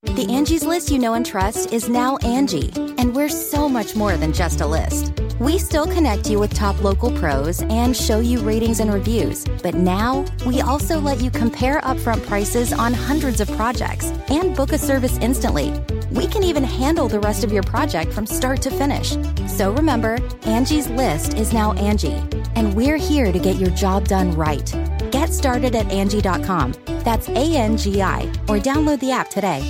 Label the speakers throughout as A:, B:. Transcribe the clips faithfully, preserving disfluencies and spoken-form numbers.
A: The Angie's List you know and trust is now Angie, and we're so much more than just a list. We still connect you with top local pros and show you ratings and reviews, but now we also let you compare upfront prices on hundreds of projects and book a service instantly. We can even handle the rest of your project from start to finish. So remember, Angie's List is now Angie, and we're here to get your job done right. Get started at Angie dot com. That's A N G I, or download the app today.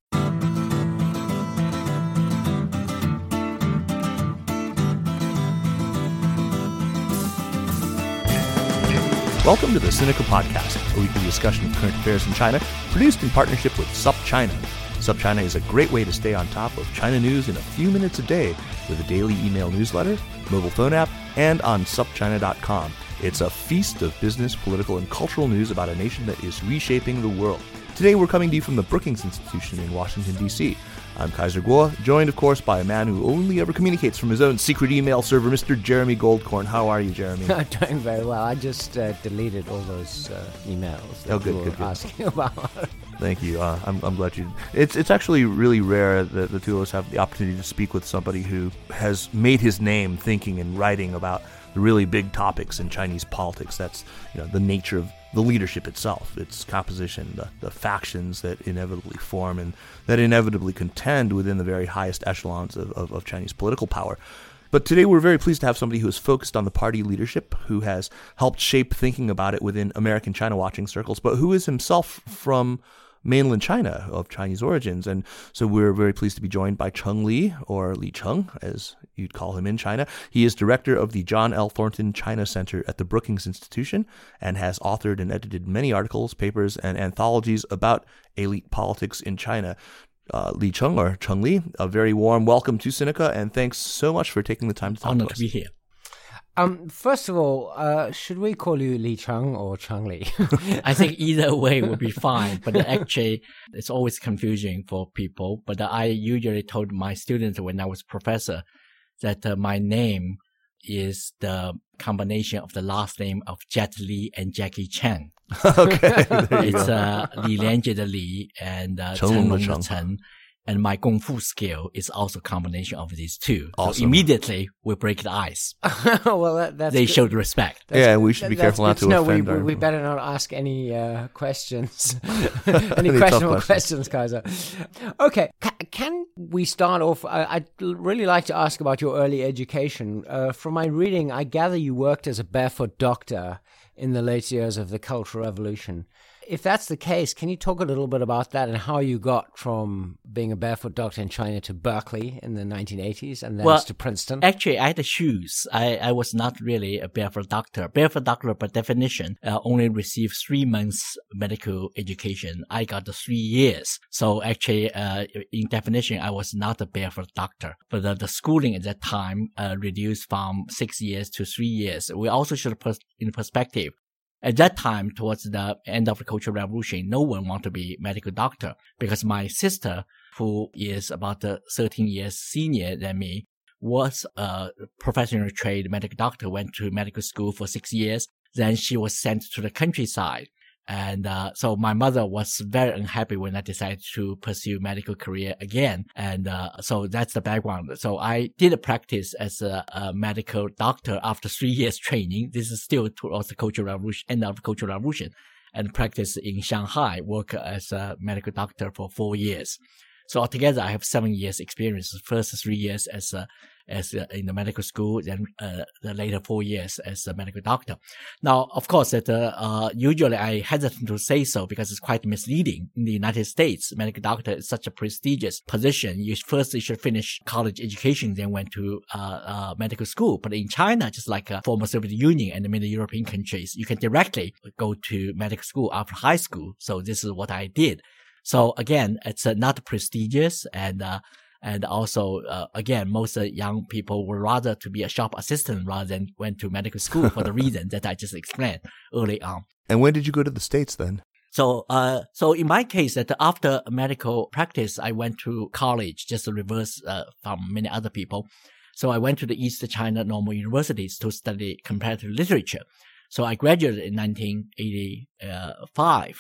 B: Welcome to the Sinica Podcast, a weekly discussion of current affairs in China, produced in partnership with SupChina. SupChina is a great way to stay on top of China news in a few minutes a day with a daily email newsletter, mobile phone app, and on sup china dot com. It's a feast of business, political, and cultural news about a nation that is reshaping the world. Today we're coming to you from the Brookings Institution in Washington, D C I'm Kaiser Kuo, joined, of course, by a man who only ever communicates from his own secret email server, Mister Jeremy Goldkorn. How are you, Jeremy?
C: I'm doing very well. I just uh, deleted all those uh, emails that
B: oh, good,
C: you were
B: good, good.
C: asking about.
B: Thank you. Uh, I'm, I'm glad you... It's it's actually really rare that the two of us have the opportunity to speak with somebody who has made his name thinking and writing about the really big topics in Chinese politics. That's, you know, the nature of the leadership itself, its composition, the, the factions that inevitably form and that inevitably contend within the very highest echelons of, of, of Chinese political power. But today we're very pleased to have somebody who is focused on the party leadership, who has helped shape thinking about it within American China watching circles, but who is himself from mainland China of Chinese origins. And so we're very pleased to be joined by Cheng Li, or Li Cheng, as you'd call him in China. He is director of the John L. Thornton China Center at the Brookings Institution and has authored and edited many articles, papers, and anthologies about elite politics in China. Uh, Li Cheng, or Cheng Li, a very warm welcome to Sinica, and thanks so much for taking the time to talk
D: Honored
B: to us.
D: to be here.
C: Um, first of all, uh, should we call you Li Cheng or Cheng Li?
D: I think either way would be fine, but actually it's always confusing for people. But I usually told my students when I was professor that uh, my name is the combination of the last name of Jet Li and Jackie Chan.
B: Okay, there you
D: It's
B: go.
D: uh, Li Lianjie the Li and uh,
B: Chen
D: Chen
B: Long
D: Long
B: the
D: the
B: Chen.
D: Chen. And my Kung Fu skill is also a combination of these two. So
B: Awesome.
D: immediately we break the ice.
C: well, that, that's
D: They
C: good.
D: showed respect.
C: That's
B: Yeah,
C: good.
B: we should be
C: That's
B: careful
C: good
B: not to
C: know.
B: offend
C: we,
B: our-
C: we better not ask any uh, questions, any,
B: Any tough
C: questionable
B: questions.
C: questions, Kaiser. Okay, Ca- can we start off? I, I'd really like to ask about your early education. Uh, from my reading, I gather you worked as a barefoot doctor in the late years of the Cultural Revolution. If that's the case, can you talk a little bit about that and how you got from being a barefoot doctor in China to Berkeley in the nineteen eighties and then
D: Well,
C: to Princeton?
D: Actually, I had the shoes. I, I was not really a barefoot doctor. Barefoot doctor, by definition, uh, only received three months medical education. I got the three years. So actually, uh, in definition, I was not a barefoot doctor. But the, the schooling at that time uh, reduced from six years to three years. We also should put in perspective. At that time, towards the end of the Cultural Revolution, no one wanted to be medical doctor because my sister, who is about uh, thirteen years senior than me, was a professional trained medical doctor, went to medical school for six years. Then she was sent to the countryside. And uh, so my mother was very unhappy when I decided to pursue medical career again. And uh, so that's the background. So I did practice as a, a medical doctor after three years training. This is still towards the Cultural Revolution, end of the Cultural Revolution, and practice in Shanghai, work as a medical doctor for four years. So altogether, I have seven years experience. The first three years as a as a, in the medical school, then uh, the later four years as a medical doctor. Now, of course, that uh, uh, usually I hesitate to say so because it's quite misleading. In the United States, medical doctor is such a prestigious position. You first you should finish college education, then went to uh, uh, medical school. But in China, just like uh, former Soviet Union and many European countries, you can directly go to medical school after high school. So this is what I did. So again, it's uh, not prestigious, and uh, and also uh, again, most uh, young people would rather to be a shop assistant rather than went to medical school for the reason that I just explained early on.
B: And when did you go to the States then?
D: So, uh, so in my case, that after medical practice, I went to college, just the reverse uh, from many other people. So I went to the East China Normal Universities to study comparative literature. So I graduated in nineteen eighty-five.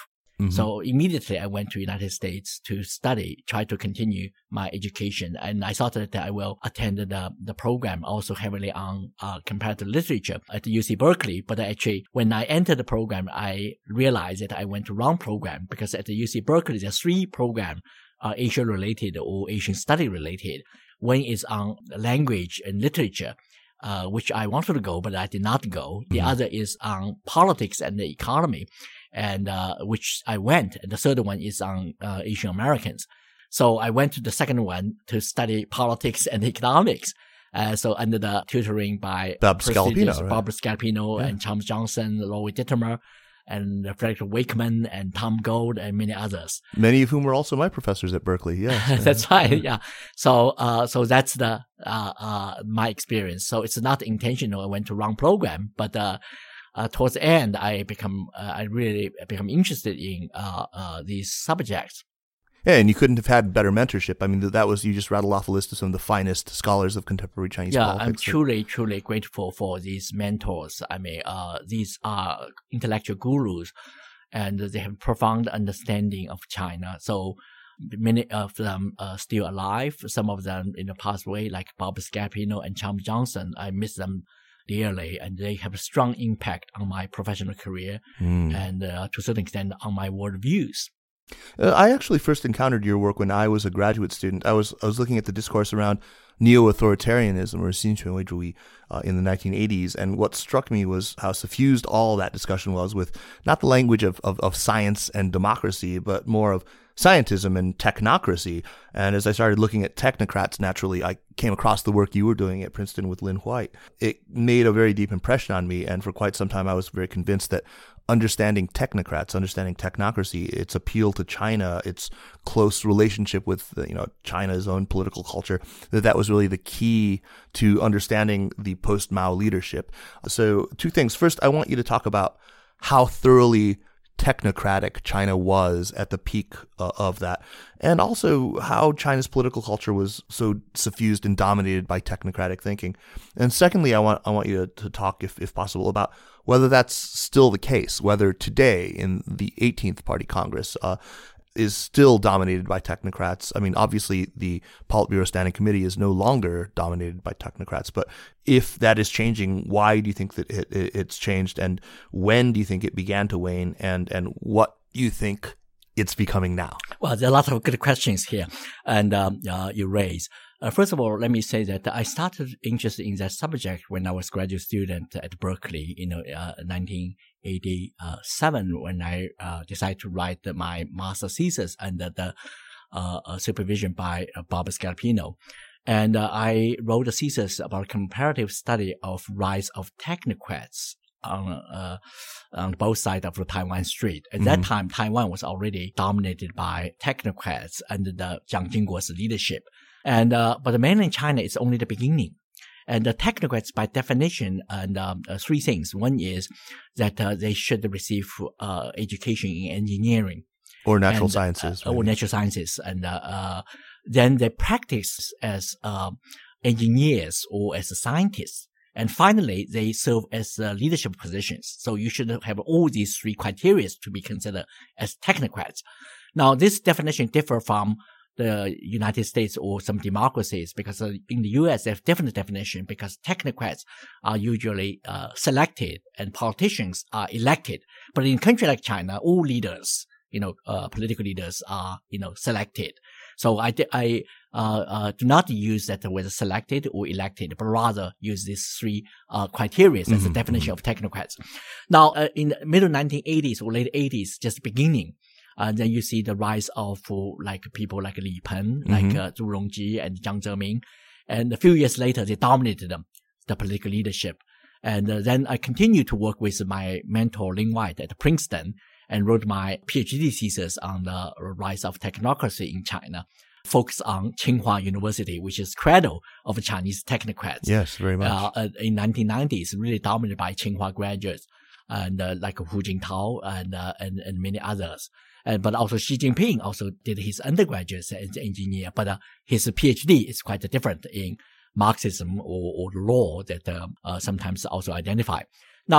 D: Mm-hmm. So immediately I went to United States to study, try to continue my education. And I thought that I will attend the, the program also heavily on uh, comparative literature at U C Berkeley. But actually, when I entered the program, I realized that I went to wrong program, because at the U C Berkeley, there are three programs, uh, Asian related or Asian study related. One is on language and literature, uh, which I wanted to go, but I did not go. The mm-hmm. other is on politics and the economy, and uh, which I went. And the third one is on uh, Asian Americans. So I went to the second one to study politics and economics. Uh, so under the tutoring by
B: Bob Scalapino, right?
D: Bob Scalapino yeah. and Thomas Johnson, Laurie Dittemer, and Frederick Wakeman and Tom Gold and many others.
B: Many of whom were also my professors at Berkeley. Yeah,
D: that's right. Yeah. So, uh, so that's the, uh, uh, my experience. So it's not intentional. I went to wrong program, but, uh, uh, towards the end, I become, uh, I really become interested in, uh, uh, these subjects.
B: Yeah, and you couldn't have had better mentorship. I mean, that was, you just rattled off a list of some of the finest scholars of contemporary Chinese
D: yeah,
B: politics.
D: Yeah, I'm truly, truly grateful for these mentors. I mean, uh, these are intellectual gurus, and they have profound understanding of China. So many of them are still alive. Some of them in the past way, like Bob Scalapino and Tom Johnson. I miss them dearly, and they have a strong impact on my professional career mm. and uh, to a certain extent on my worldviews.
B: Uh, I actually first encountered your work when I was a graduate student. I was I was looking at the discourse around neo-authoritarianism, or 新权威主义, uh, in the nineteen eighties, and what struck me was how suffused all that discussion was with not the language of, of, of science and democracy, but more of scientism and technocracy. And as I started looking at technocrats, naturally, I came across the work you were doing at Princeton with Lynn White. It made a very deep impression on me, and for quite some time I was very convinced that understanding technocrats, understanding technocracy, its appeal to China, its close relationship with, you know, China's own political culture, that that was really the key to understanding the post-Mao leadership. So two things. First, I want you to talk about how thoroughly technocratic China was at the peak uh, of that, and also how China's political culture was so suffused and dominated by technocratic thinking. And secondly, I want I want you to, to talk, if if possible, about whether that's still the case, whether today in the eighteenth Party Congress uh, is still dominated by technocrats. I mean, obviously the Politburo Standing Committee is no longer dominated by technocrats, but if that is changing, why do you think that it, it, it's changed, and when do you think it began to wane, and, and what you think it's becoming now?
D: Well, there are a lot of good questions here, and um, uh, you raise. Uh, first of all, let me say that I started interested in that subject when I was a graduate student at Berkeley, you know, uh, nineteen eighty-seven, when I uh, decided to write my master thesis under the uh, uh, supervision by uh, Bob Scalapino. And uh, I wrote a thesis about a comparative study of rise of technocrats on uh, on both sides of the Taiwan Strait. At mm-hmm. that time, Taiwan was already dominated by technocrats under the Jiang Jingguo's leadership. And uh, but the mainland China is only the beginning. And the technocrats, by definition, and um, uh, three things. One is that uh, they should receive uh, education in engineering
B: or natural
D: and,
B: sciences,
D: uh, or natural sciences, and uh, uh, then they practice as uh, engineers or as scientists. And finally, they serve as uh, leadership positions. So you should have all these three criteria to be considered as technocrats. Now, this definition differs from the United States or some democracies, because uh, in the U S they have different definition, because technocrats are usually uh, selected and politicians are elected. But in a country like China, all leaders, you know, uh, political leaders are, you know, selected. So I, I uh, uh, do not use that whether selected or elected, but rather use these three uh, criteria as mm-hmm. the definition of technocrats. Now, uh, in the middle nineteen eighties or late eighties, just beginning, Uh, then you see the rise of uh, like people like Li Peng, mm-hmm. like uh, Zhu Rongji and Jiang Zemin. And a few years later, they dominated them, the political leadership. And uh, then I continued to work with my mentor, Lynn White, at Princeton, and wrote my PhD thesis on the rise of technocracy in China, focused on Tsinghua University, which is cradle of Chinese technocrats.
B: Yes, very much.
D: Uh, in nineteen nineties, really dominated by Tsinghua graduates, and uh, like Hu Jintao and, uh, and and many others. And, but also Xi Jinping also did his undergraduate as an engineer, but uh, his PhD is quite different in Marxism or, or law that uh, uh, sometimes also identify. Now,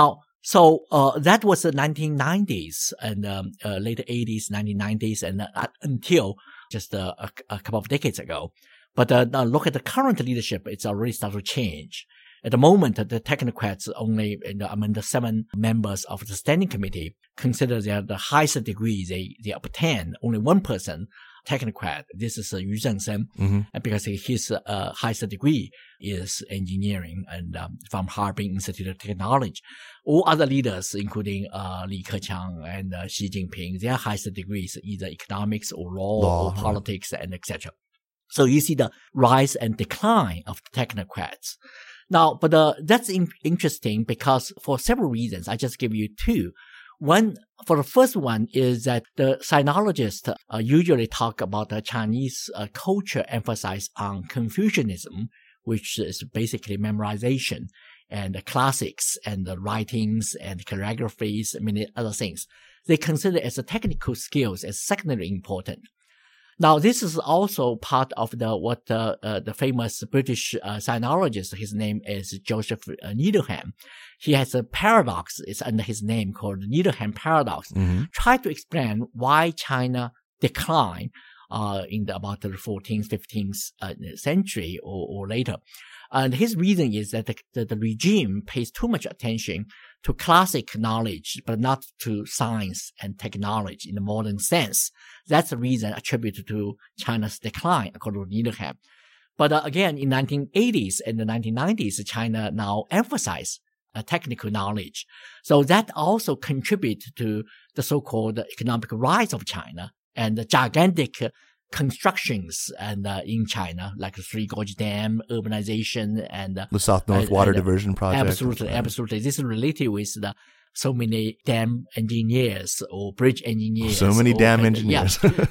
D: So uh, that was the nineteen nineties and um, uh, late eighties, nineteen nineties, and uh, until just uh, a, a couple of decades ago. But uh, now look at the current leadership; it's already started to change. At the moment, the technocrats only, you know, among the seven members of the standing committee, consider they are the highest degree they, they obtain. Only one person, technocrat. This is uh, Yu Zhengshen,
B: Mm-hmm.
D: and because his uh, highest degree is engineering and um, from Harbin Institute of Technology. All other leaders, including uh, Li Keqiang and uh, Xi Jinping, their highest degrees either economics or law,
B: Law,
D: or
B: right.
D: politics, and et cetera. So you see the rise and decline of the technocrats. Now, but uh, that's in- interesting because for several reasons. I just give you two. One, for the first one is that the sinologists uh, usually talk about the Chinese uh, culture emphasis on Confucianism, which is basically memorization and the classics and the writings and calligraphies and many other things. They consider as a technical skills as secondary important. Now, this is also part of the what uh, uh, the famous British uh, sinologist, his name is Joseph uh, Needham. He has a paradox, it's under his name called the Needham paradox.
B: Mm-hmm.
D: Try to explain why China declined uh, in the, about the fourteenth, fifteenth uh, century or, or later. And his reason is that the, the, the regime pays too much attention to classic knowledge, but not to science and technology in the modern sense. That's the reason attributed to China's decline, according to Needham. But uh, again, in nineteen eighties and the nineteen nineties, China now emphasizes uh, technical knowledge. So that also contributes to the so-called economic rise of China and the gigantic uh, constructions and uh, in China, like the Three Gorge Dam, urbanization, and uh,
B: The South-North
D: uh,
B: Water
D: and, uh,
B: Diversion Project.
D: Absolutely,
B: Right.
D: absolutely. This is related with the so many dam engineers or bridge engineers.
B: So many
D: or,
B: dam
D: uh,
B: engineers.
D: Yeah.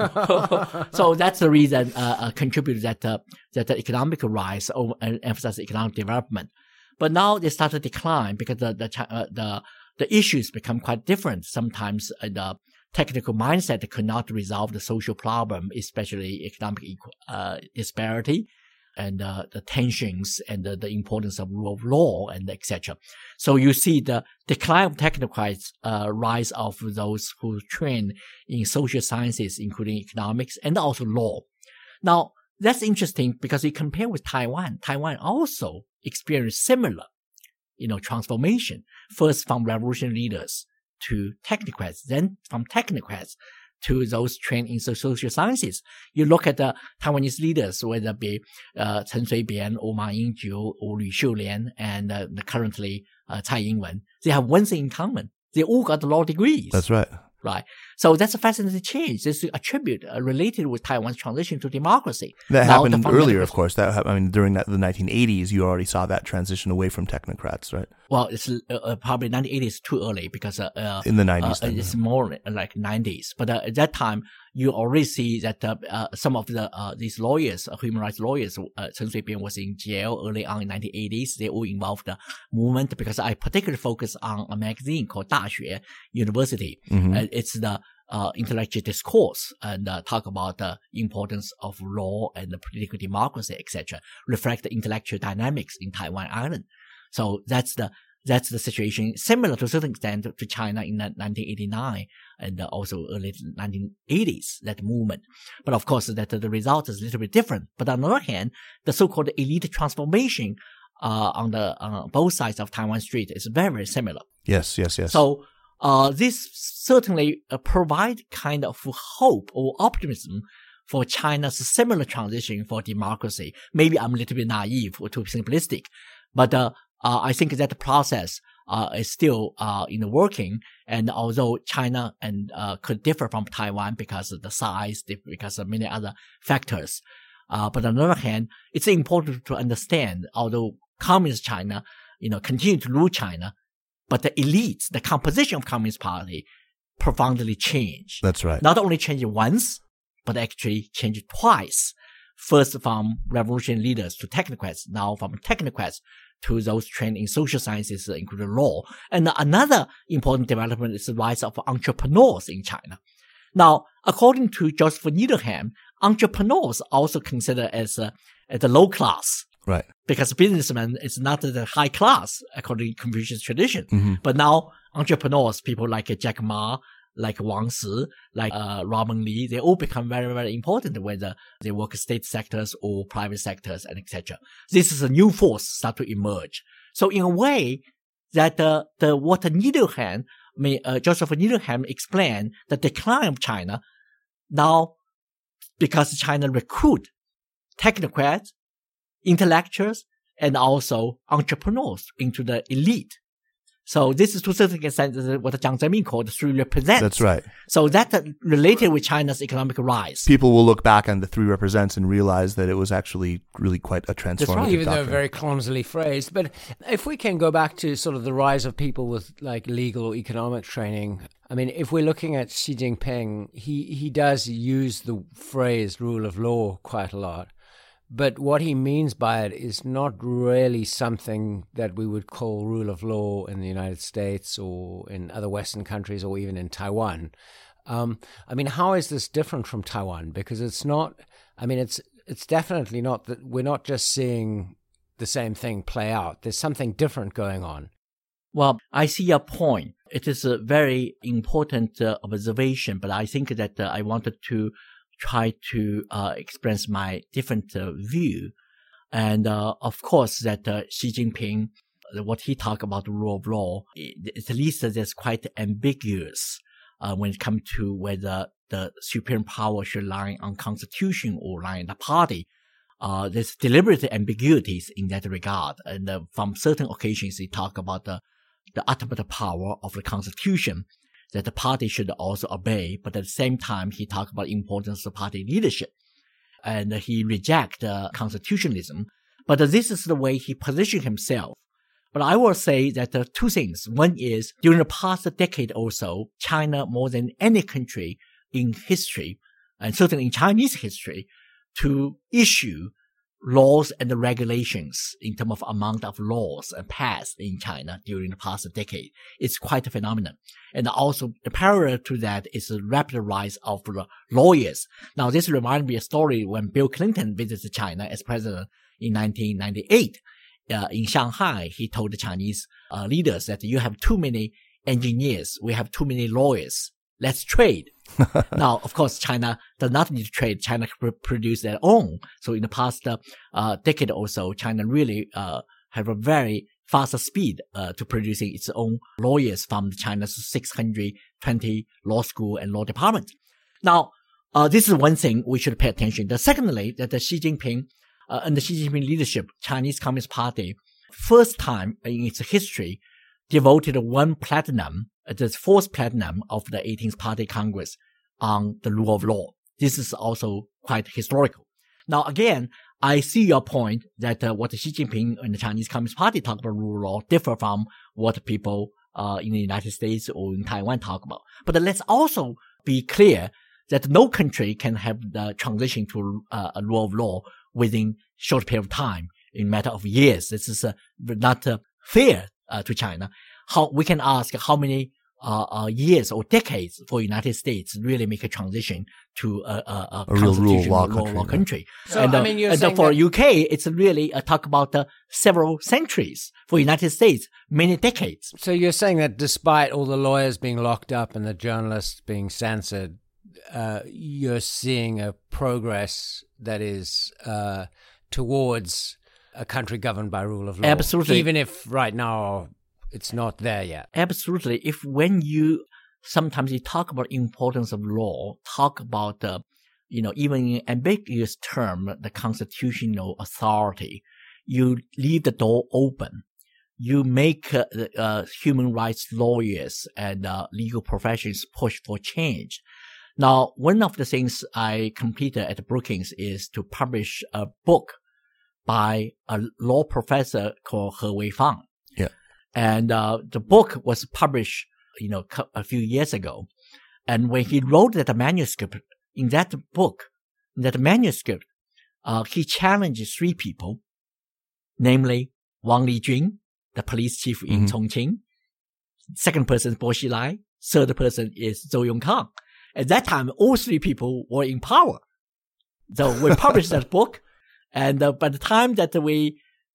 D: so, so that's the reason uh, uh, contributed that uh, that the economic rise or uh, emphasize economic development. But now they start to decline because the the uh, the the issues become quite different. Sometimes uh, the technical mindset could not resolve the social problem, especially economic uh, disparity and uh, the tensions and the, the importance of rule of law and et cetera. So you see the decline of technocrats, uh, rise of those who train in social sciences, including economics and also law. Now, that's interesting because you compare with Taiwan. Taiwan also experienced similar, you know, transformation. First from revolution leaders to technocrats, then from technocrats to those trained in social sciences. You look at the Taiwanese leaders, whether it be uh, Chen Shui-bian or Ma Ying-jeou or Lu Xiulian and uh, the currently uh, Tsai Ing-wen, they have one thing in common. They all got law degrees.
B: That's right.
D: Right. So that's a fascinating change. This is a tribute uh, related with Taiwan's transition to democracy.
B: That
D: Now,
B: happened
D: the
B: earlier, of
D: fundamental-
B: course. That hap- I mean, during that, the nineteen eighties, you already saw that transition away from technocrats, right?
D: Well, it's uh, uh, probably nineteen eighty is too early because uh, uh,
B: In the nineties,
D: uh,
B: then,
D: it's
B: yeah.
D: more like nineties. But uh, at that time, you already see that uh, uh, some of the uh, these lawyers, uh, human rights lawyers, uh, Chen Shui-bian was in jail early on in nineteen eighties. They all involved the movement because I particularly focus on a magazine called 大学 University.
B: Mhm.
D: Uh, it's the uh, intellectual discourse and uh, talk about the importance of law and the political democracy, et cetera. Reflect the intellectual dynamics in Taiwan Island. So that's the that's the situation, similar to a certain extent to China in nineteen eighty-nine and uh, also early nineteen eighties, that movement. But of course, that uh, the result is a little bit different. But on the other hand, the so-called elite transformation uh, on the uh, both sides of Taiwan Strait is very, very similar.
B: Yes, yes, yes.
D: So uh, this certainly uh, provide kind of hope or optimism for China's similar transition for democracy. Maybe I'm a little bit naive or too simplistic, but uh, uh, I think that the process uh, is still uh, in the working. And although China and uh, could differ from Taiwan because of the size, because of many other factors, uh, but on the other hand, it's important to understand, although communist China, you know, continue to rule China, but the elites, the composition of Communist Party profoundly changed.
B: That's right.
D: Not only changed once, but actually changed twice. First from revolution leaders to technocrats, now from technocrats to those trained in social sciences, including law. And another important development is the rise of entrepreneurs in China. Now, according to Joseph Needham, entrepreneurs also considered as, a, as the low class.
B: Right.
D: because businessman is not the high class according to Confucius tradition.
B: Mm-hmm.
D: But now entrepreneurs, people like Jack Ma, like Wang Si, like uh, Robin Li, they all become very, very important, whether they work in state sectors or private sectors, and et cetera. This is a new force start to emerge. So in a way, that uh, the what Needham, I mean, uh, Joseph Needham explained the decline of China now because China recruit technocrats, intellectuals, and also entrepreneurs into the elite. So this is to a certain extent what Jiang Zemin called the three represents.
B: That's right.
D: So that's related with China's economic rise.
B: People will look back on the three represents and realize that it was actually really quite a transformative
C: right. Even
B: doctrine.
C: though very clumsily phrased. But if we can go back to sort of the rise of people with like legal or economic training, I mean, if we're looking at Xi Jinping, he, he does use the phrase rule of law quite a lot. But what he means by it is not really something that we would call rule of law in the United States or in other Western countries or even in Taiwan. Um, I mean, how is this different from Taiwan? Because it's not, I mean, it's it's definitely not that we're not just seeing the same thing play out. There's something different going on.
D: Well, I see your point. It is a very important uh, observation, but I think that uh, I wanted to try to uh, express my different uh, view. And uh, of course that uh, Xi Jinping, what he talked about the rule of law, it, at least that's quite ambiguous uh, when it comes to whether the supreme power should lie on constitution or lie in the party. Uh, there's deliberate ambiguities in that regard. And uh, from certain occasions, he talk about the, the ultimate power of the constitution that the party should also obey, but at the same time, he talked about the importance of party leadership. And he reject uh, constitutionalism. But uh, this is the way he positioned himself. But I will say that uh, two things. One is, during the past decade or so, China, more than any country in history, and certainly in Chinese history, to issue laws and regulations in terms of amount of laws passed in China during the past decade. It's quite a phenomenon. And also, parallel to that is the rapid rise of the lawyers. Now, this reminds me of a story when Bill Clinton visited China as president in nineteen ninety-eight. Uh, in Shanghai, he told the Chinese uh, leaders that you have too many engineers, we have too many lawyers. Let's trade. Now, of course, China does not need to trade. China can produce their own. So in the past uh, uh, decade or so, China really uh, have a very fast speed uh, to producing its own lawyers from China's six hundred twenty law school and law department. Now, uh, this is one thing we should pay attention. The secondly, that the Xi Jinping uh, and the Xi Jinping leadership, Chinese Communist Party, first time in its history, devoted one platinum, the fourth platinum of the eighteenth Party Congress on the rule of law. This is also quite historical. Now, again, I see your point that uh, what Xi Jinping and the Chinese Communist Party talk about rule of law differ from what people uh, in the United States or in Taiwan talk about. But uh, let's also be clear that no country can have the transition to uh, a rule of law within short period of time, in a matter of years. This is uh, not uh, fair uh, to China. How we can ask how many uh, uh, years or decades for United States really make a transition to a, a, a,
B: a real rule of law
D: law,
B: country.
D: law country.
C: So,
D: and uh,
C: I mean, you're
D: and uh,
C: saying
D: for
C: that-
D: U K, it's really uh, talk about uh, several centuries. For United States, many decades.
C: So you're saying that despite all the lawyers being locked up and the journalists being censored, uh, you're seeing a progress that is uh, towards a country governed by rule of law.
D: Absolutely.
C: Even if right now it's not there yet.
D: Absolutely. If when you sometimes you talk about importance of law, talk about the, you know, even in ambiguous term, the constitutional authority, you leave the door open. You make uh, uh, human rights lawyers and uh, legal professions push for change. Now, one of the things I completed at Brookings is to publish a book by a law professor called He Weifang.
B: Yeah.
D: And uh, the book was published, you know, a few years ago. And when he wrote that manuscript, in that book, in that manuscript, uh, he challenged three people, namely Wang Lijun, the police chief in
B: Mm-hmm.
D: Chongqing. Second person is Bo Xilai. Third person is Zhou Yongkang. At that time, all three people were in power. So we published that book. And uh, by the time that we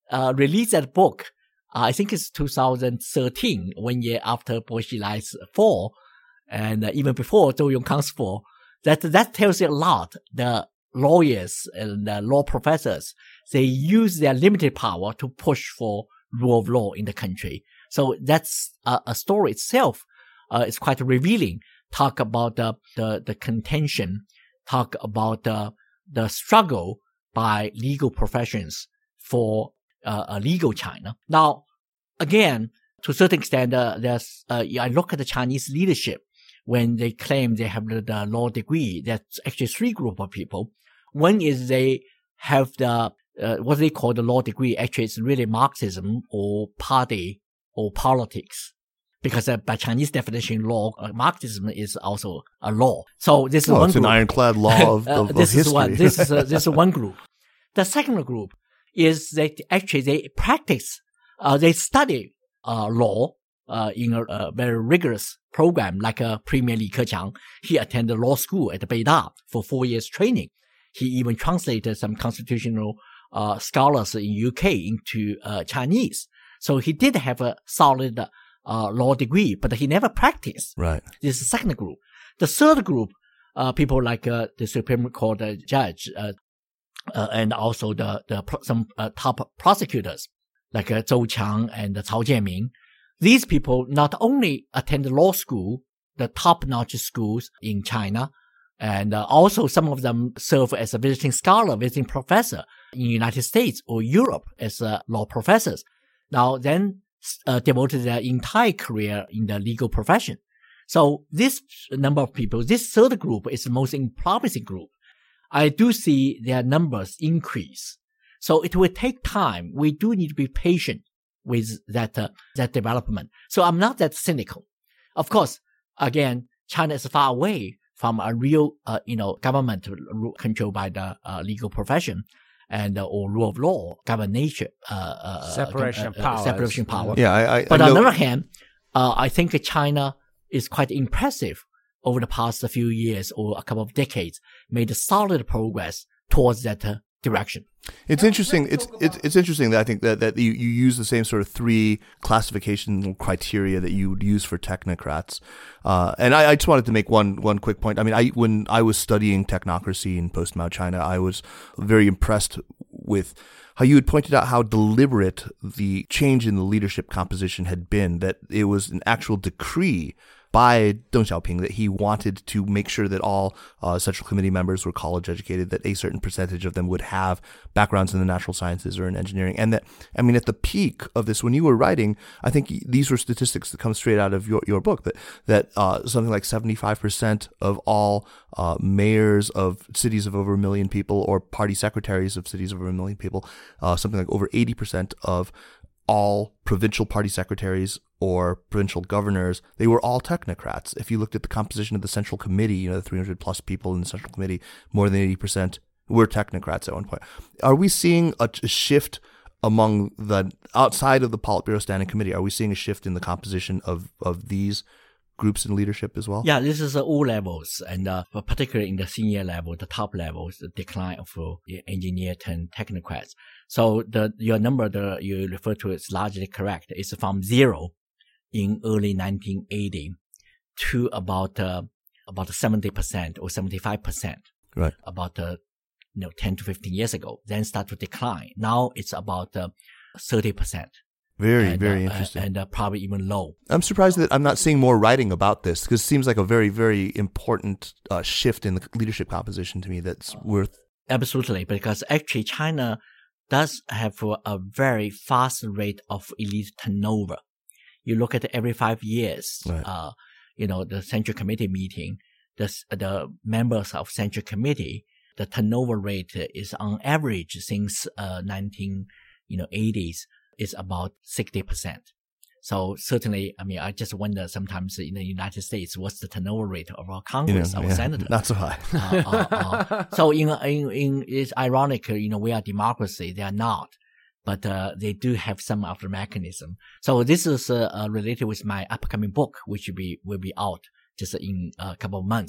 D: uh, released that book, uh, I think it's two thousand thirteen, one year after Bo Xilai's fall, and uh, even before Zhou Yongkang's fall. That that tells you a lot. The lawyers and the law professors, they use their limited power to push for rule of law in the country. So that's uh, a story itself. Uh, it's quite revealing. Talk about the the, the contention. Talk about the the struggle by legal professions for uh, a legal China. Now, again, to a certain extent, uh, there's uh, I look at the Chinese leadership when they claim they have the, the law degree. There's actually three groups of people. One is they have the uh, what they call the law degree. Actually, it's really Marxism or party or politics. Because uh, by Chinese definition, law, uh, Marxism is also a law. So this is
B: well,
D: one
B: it's
D: group.
B: an ironclad law of, of,
D: uh, this
B: of history.
D: Is one, this is uh, this is one group. The second group is that actually they practice, uh, they study uh, law uh, in a, a very rigorous program, like uh, Premier Li Keqiang. He attended law school at Beida for four years training. He even translated some constitutional uh, scholars in U K into uh, Chinese. So he did have a solid uh, law degree, but he never practiced.
B: Right.
D: This is the second group. The third group, uh, people like uh, the Supreme Court uh, judge, uh, uh, and also the, the some uh, top prosecutors like uh, Zhou Qiang and uh, Cao Jianming. These people not only attend law school, the top-notch schools in China, and uh, also some of them serve as a visiting scholar, visiting professor in the United States or Europe as uh, law professors. Now then uh, devoted their entire career in the legal profession. So this number of people, this third group is the most promising group. I do see their numbers increase. So it will take time. We do need to be patient with that uh, that development. So I'm not that cynical. Of course, again, China is far away from a real, uh, you know, government controlled by the uh, legal profession and uh, or rule of law, government nature, uh, uh,
C: separation
D: uh,
C: of powers.
D: separation of power.
B: Yeah, I, I,
D: but
B: I
D: on
B: know-
D: the other hand, uh, I think China is quite impressive over the past few years or a couple of decades, made solid progress towards that uh, direction.
B: It's interesting. It's it's it's interesting that I think that, that you, you use the same sort of three classification criteria that you would use for technocrats. Uh, and I, I just wanted to make one one quick point. I mean, I when I was studying technocracy in post Mao China, I was very impressed with how you had pointed out how deliberate the change in the leadership composition had been. That it was an actual decree by Deng Xiaoping that he wanted to make sure that all uh, Central Committee members were college educated, that a certain percentage of them would have backgrounds in the natural sciences or in engineering. And that, I mean, at the peak of this, when you were writing, I think these were statistics that come straight out of your, your book, that, that uh, something like seventy-five percent of all uh, mayors of cities of over a million people or party secretaries of cities of over a million people, uh, something like over eighty percent of all provincial party secretaries or provincial governors, they were all technocrats. If you looked at the composition of the Central Committee, you know, the three hundred plus people in the Central Committee, more than eighty percent were technocrats at one point. Are we seeing a, a shift among the, outside of the Politburo Standing Committee, are we seeing a shift in the composition of, of these groups in leadership as well?
D: Yeah, this is uh, all levels, and uh, particularly in the senior level, the top levels, the decline of uh, engineer turned technocrats. So the your number that you refer to is largely correct. It's from zero in early nineteen eighty to about uh, about seventy percent or seventy-five percent.
B: Right.
D: About uh, you know ten to fifteen years ago, then start to decline. Now it's about uh, thirty percent.
B: Very,
D: and,
B: very
D: uh,
B: interesting.
D: And uh, probably even low.
B: I'm surprised that I'm not seeing more writing about this, because it seems like a very, very important uh, shift in the leadership composition to me that's worth...
D: Absolutely, because actually China does have a very fast rate of elite turnover. You look at every five years,
B: Right.
D: uh, you know, the Central Committee meeting, the, the members of Central Committee, the turnover rate is on average since uh, nineteen eighties is about sixty percent. So certainly, I mean, I just wonder sometimes in the United States, what's the turnover rate of our Congress,
B: You know,
D: our
B: yeah,
D: senators?
B: not so high.
D: uh, uh, uh. So in, in, in, it's ironic, you know, we are democracy, they are not, but, uh, they do have some of the mechanism. So this is, uh, uh related with my upcoming book, which will be, will be out just in a couple of months.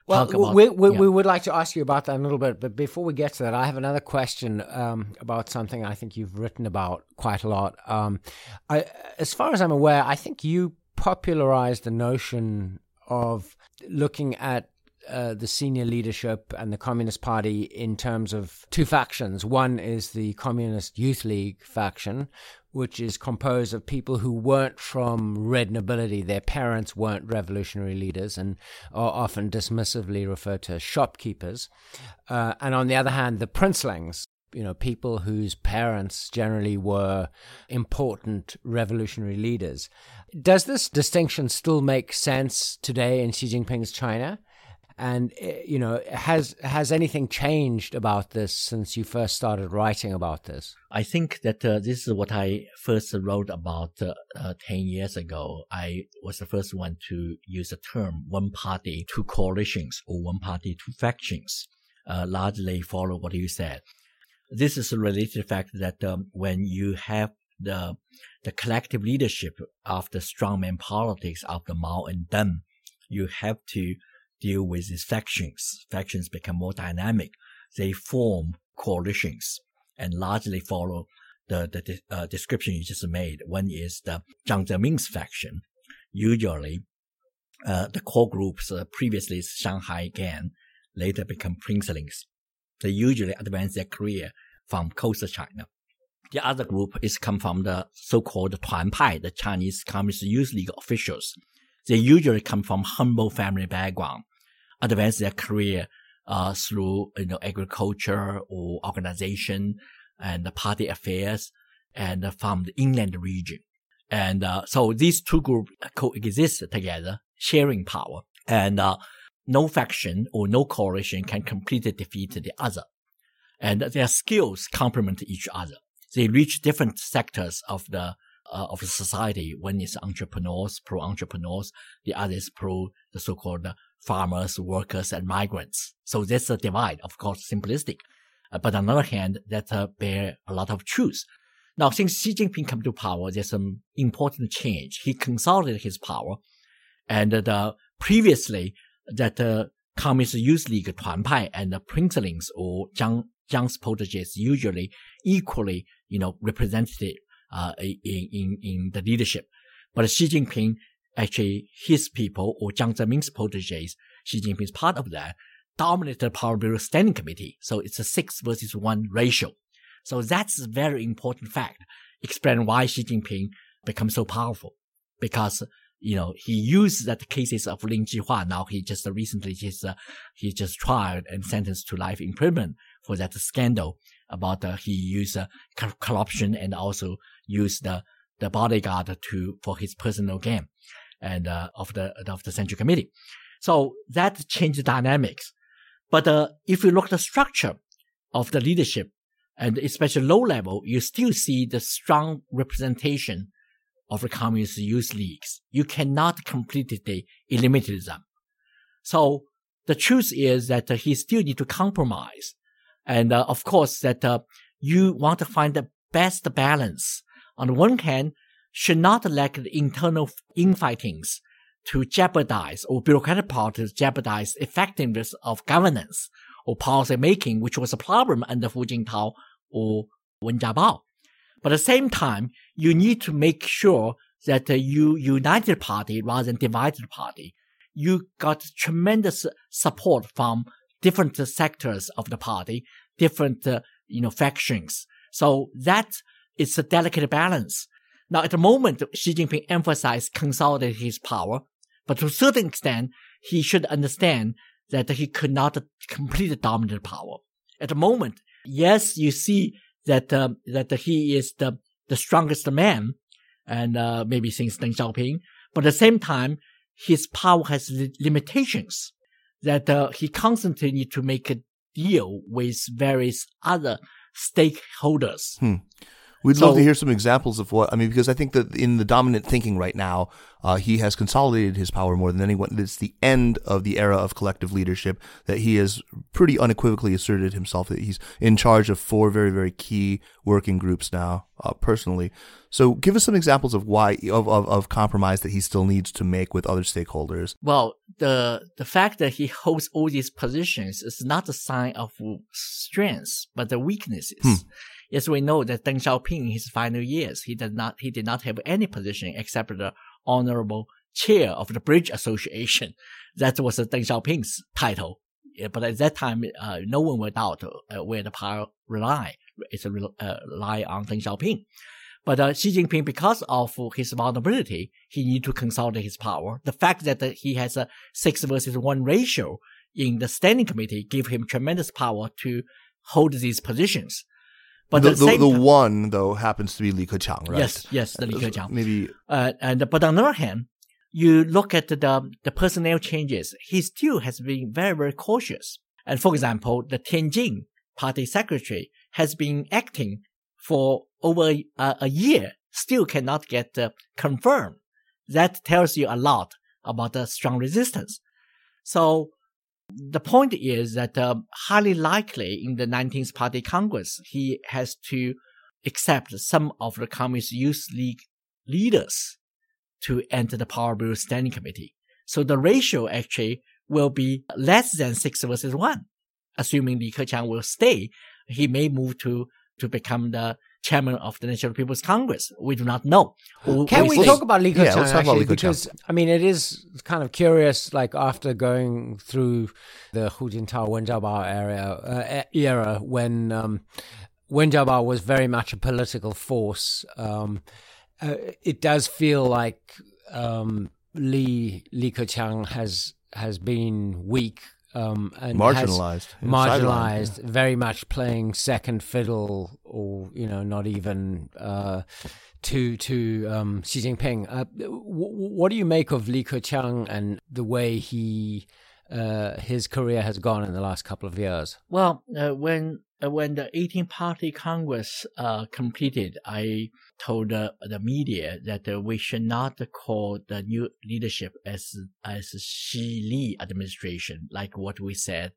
C: Well,
D: talk about...
C: we, we,
D: yeah.
C: we would like to ask you about that in a little bit, but before we get to that, I have another question um, about something I think you've written about quite a lot. Um, I, as far as I'm aware, I think you popularized the notion of looking at Uh, the senior leadership and the Communist Party in terms of two factions. One is the Communist Youth League faction, which is composed of people who weren't from red nobility. Their parents weren't revolutionary leaders and are often dismissively referred to as shopkeepers. Uh, and on the other hand, the princelings, you know, people whose parents generally were important revolutionary leaders. Does this distinction still make sense today in Xi Jinping's China? And, you know, has has anything changed about this since you first started writing about this?
D: I think that uh, this is what I first wrote about uh, uh, ten years ago. I was the first one to use the term one party, two coalitions, or one party, two factions, uh, largely follow what you said. This is related to the fact that um, when you have the the collective leadership of the strongman politics of the Mao and Deng, you have to deal with these factions. Factions become more dynamic. They form coalitions and largely follow the, the uh, description you just made. One is the Jiang Zemin's faction. Usually, uh, the core groups, uh, previously Shanghai Gang, later become princelings. They usually advance their career from coastal China. The other group is come from the so-called Tuanpai, the Chinese Communist Youth League officials. They usually come from humble family background, advance their career uh, through you know agriculture or organization and the party affairs, and uh, from the inland region. And uh, so these two groups coexist together, sharing power, and uh, no faction or no coalition can completely defeat the other. And their skills complement each other. They reach different sectors of the uh, of the society. One is entrepreneurs, pro-entrepreneurs. The other is pro the so-called farmers, workers, and migrants. So that's a divide, of course, simplistic. Uh, but on the other hand, that uh, bear a lot of truth. Now, since Xi Jinping came to power, there's some important change. He consolidated his power, and uh, the previously that uh, Communist Youth League, Tuanpai, and the princelings or Jiang Jiang's proteges usually equally, you know, represented uh, in, in, in the leadership. But Xi Jinping, actually, his people or Jiang Zemin's proteges, Xi Jinping's part of that, dominated the Politburo Standing Committee. So it's a six versus one ratio. So that's a very important fact. Explain why Xi Jinping becomes so powerful. Because, you know, he used that cases of Lin Jihua. Now he just uh, recently, he's, uh, he just tried and sentenced to life imprisonment for that scandal about, uh, he used uh, corruption and also used the, the bodyguard to, for his personal gain and, uh, of the, of the Central Committee. So that changed the dynamics. But, uh, if you look at the structure of the leadership, and especially low level, you still see the strong representation of the communist youth leagues. You cannot completely eliminate them. So the truth is that uh, he still need to compromise. And uh, of course that uh, you want to find the best balance. On the one hand, should not let the internal infightings to jeopardize or bureaucratic politics jeopardize effectiveness of governance or policy making, which was a problem under Hu Jintao or Wen Jiabao. But at the same time, you need to make sure that uh, you united party rather than divided party. You got tremendous support from different uh, sectors of the party, different, uh, you know, factions. So that is a delicate balance. Now, at the moment, Xi Jinping emphasized consolidating his power, but to a certain extent, he should understand that he could not completely dominate power. At the moment, yes, you see that uh, that he is the the strongest man, and uh, maybe since Deng Xiaoping. But at the same time, his power has li- limitations. That uh, he constantly need to make a deal with various other stakeholders.
B: Hmm. We'd
D: So-
B: love to hear some examples of what, I mean, because I think that in the dominant thinking right now Uh, he has consolidated his power more than anyone. It's the end of the era of collective leadership that he has pretty unequivocally asserted himself that he's in charge of four very, very key working groups now, uh, personally. So give us some examples of why, of, of, of compromise that he still needs to make with other stakeholders.
D: Well, the the fact that he holds all these positions is not a sign of strength, but the weaknesses. Hmm. Yes, we know that Deng Xiaoping in his final years, he did not he did not have any position except the honorable chair of the Bridge Association. That was Deng Xiaoping's title. Yeah, but at that time, uh, no one would doubt uh, where the power rely. It's a uh, rely on Deng Xiaoping. But uh, Xi Jinping, because of his vulnerability, he need to consolidate his power. The fact that uh, he has a six versus one ratio in the standing committee give him tremendous power to hold these positions. But
B: the,
D: the,
B: the,
D: same
B: the
D: time,
B: one, though, happens to be Li Keqiang, right?
D: Yes, yes, the Li Keqiang.
B: Maybe.
D: Uh, and, but on the other hand, you look at the, the personnel changes, he still has been very, very cautious. And for example, the Tianjin party secretary has been acting for over a, a year, still cannot get uh, confirmed. That tells you a lot about the strong resistance. So the point is that uh, highly likely in the nineteenth Party Congress, he has to accept some of the Communist Youth League leaders to enter the Power Bureau Standing Committee. So the ratio actually will be less than six versus one. Assuming Li Keqiang will stay, he may move to, to become the chairman of the National People's Congress. We do not know.
C: Can we, we talk about Li Keqiang,
B: yeah, let's talk
C: actually,
B: about Li Keqiang.
C: Because, I mean, it is kind of curious, like after going through the Hu Jintao, Wen Jiabao area, uh, era when um, Wen Jiabao was very much a political force, um, uh, it does feel like um, Li, Li Keqiang has, has been weak. Um, and
B: marginalized,
C: marginalized, very much playing second fiddle, or you know, not even uh, to to um, Xi Jinping. Uh, w- what do you make of Li Keqiang and the way he uh, his career has gone in the last couple of years?
D: Well, uh, when uh, when the eighteenth Party Congress uh, completed, I told uh, the media that uh, we should not call the new leadership as as Xi Li administration, like what we said,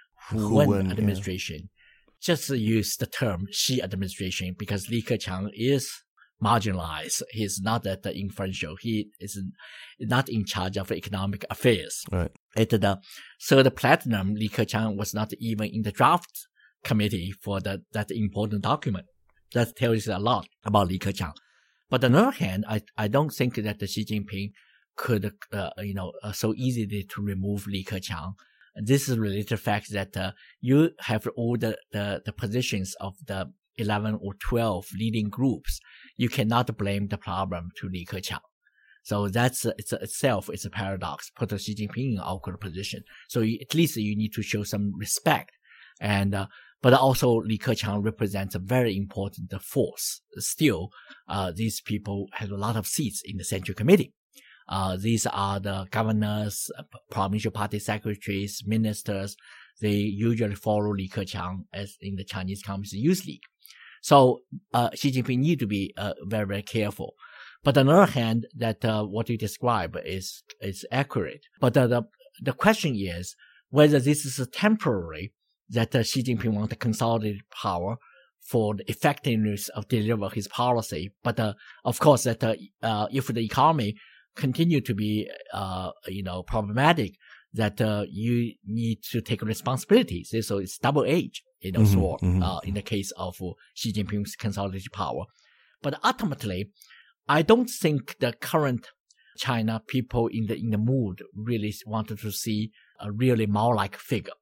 D: Hu Wen administration. Yeah. Just use the term Xi administration because Li Keqiang is marginalized. He's not that influential. He is not in charge of economic affairs.
B: Right.
D: At the third platinum, Li Keqiang was not even in the draft committee for the, that important document. That tells you a lot about Li Keqiang. But on the other hand, I, I don't think that the Xi Jinping could, uh, you know, uh, so easily to remove Li Keqiang. This is related to the fact that uh, you have all the, the, the positions of the eleven or twelve leading groups. You cannot blame the problem to Li Keqiang. So that's uh, it's uh, itself it's a paradox. Put Xi Jinping in an awkward position. So you, at least you need to show some respect. And uh, but also Li Keqiang represents a very important force. Still, uh, these people have a lot of seats in the Central Committee. Uh, these are the governors, uh, provincial party secretaries, ministers. They usually follow Li Keqiang as in the Chinese Communist Youth League. So uh, Xi Jinping need to be uh, very, very careful. But on the other hand, that uh, what you describe is is accurate. But uh, the the question is whether this is a temporary, that uh, Xi Jinping wants to consolidate power for the effectiveness of deliver his policy. But uh, of course, that uh, uh, if the economy continue to be uh, you know problematic, that uh, you need to take responsibilities. So it's double edged, you know,
B: mm-hmm,
D: sword
B: mm-hmm.
D: uh, in the case of uh, Xi Jinping's consolidated power. But ultimately, I don't think the current China people in the in the mood really wanted to see a really Mao-like figure.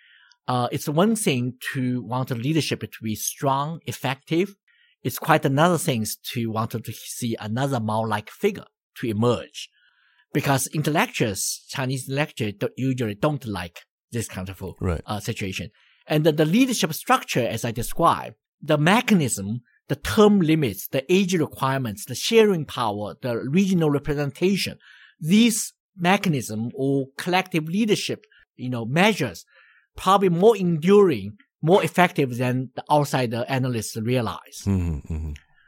D: Uh, it's one thing to want the leadership to be strong, effective. It's quite another thing to want to see another Mao-like figure to emerge. Because intellectuals, Chinese intellectuals don't, usually don't like this kind of
B: right.
D: uh, situation. And the, the leadership structure, as I described, the mechanism, the term limits, the age requirements, the sharing power, the regional representation, these mechanism or collective leadership, you know, measures probably more enduring, more effective than the outsider analysts realize.
B: Mm-hmm, mm-hmm.